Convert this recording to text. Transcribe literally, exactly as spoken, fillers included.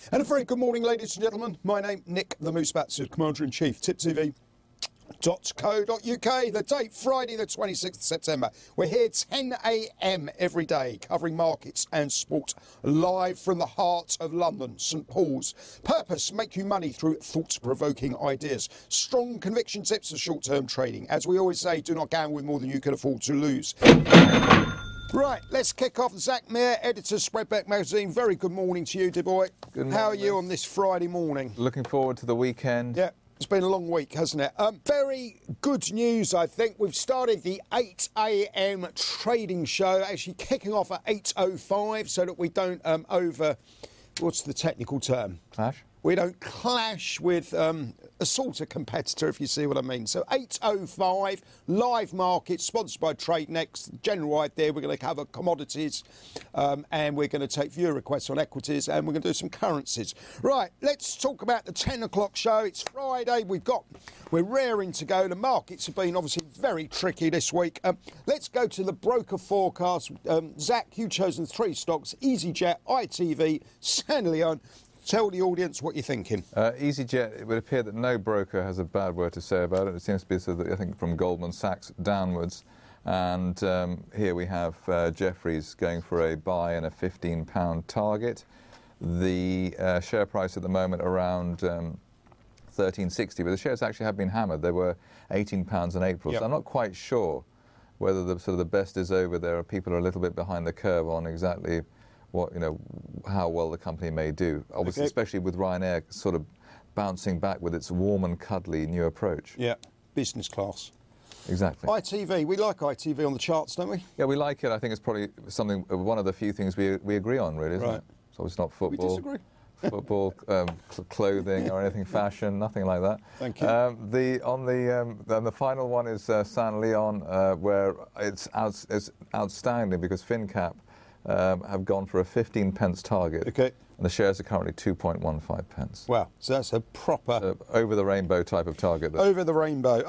And a very good morning, ladies and gentlemen. My name, Nick the Moose Batson, Commander-in-Chief, tip T V dot co dot U K. The date, Friday the twenty-sixth of September. We're here ten a m every day, covering markets and sport, live from the heart of London, St Paul's. Purpose, make you money through thought-provoking ideas. Strong conviction tips for short-term trading. As we always say, do not gamble with more than you can afford to lose. Right, let's kick off. Zach Mayer, editor, Spreadback Magazine. Very good morning to you, dear boy. Good morning. How are you on this Friday morning? Looking forward to the weekend. Yeah, it's been a long week, hasn't it? Um, very good news, I think. We've started the eight a m trading show, actually kicking off at eight oh five so that we don't um, over... What's the technical term? Clash? We don't clash with um, a sort of competitor, if you see what I mean. So eight oh five, live market, sponsored by TradeNext. General idea, we're going to cover commodities um, and we're going to take viewer requests on equities and we're going to do some currencies. Right, let's talk about the ten o'clock show. It's Friday. We've got, we're raring to go. The markets have been obviously very tricky this week. Um, let's go to the broker forecast. Um, Zach, you've chosen three stocks: EasyJet, I T V, Sanlion. Tell the audience what you're thinking. Uh, EasyJet, it would appear that no broker has a bad word to say about it. It seems to be, sort of, I think, from Goldman Sachs downwards. And um, here we have uh, Jefferies going for a buy and a fifteen pound target. The uh, share price at the moment around um, thirteen sixty, but the shares actually have been hammered. They were eighteen pounds in April. Yep. So I'm not quite sure whether the sort of the best is over there, or people are a little bit behind the curve on exactly what, you know, how well the company may do. Obviously, Okay. especially with Ryanair sort of bouncing back with its warm and cuddly new approach. Yeah, business class. Exactly. I T V, we like I T V on the charts, don't we? Yeah, we like it. I think it's probably something, one of the few things we we agree on, really, isn't Right. it? So it's not football. We disagree. Football, um, cl- clothing, or anything fashion, nothing like that. Thank you. Um, the on the um, then the final one is uh, Sanlion, uh, where it's out, it's outstanding because FinCap um, have gone for a fifteen pence target, Okay. and the shares are currently two point one five pence. Wow, so that's a proper So over the rainbow type of target. That over the rainbow.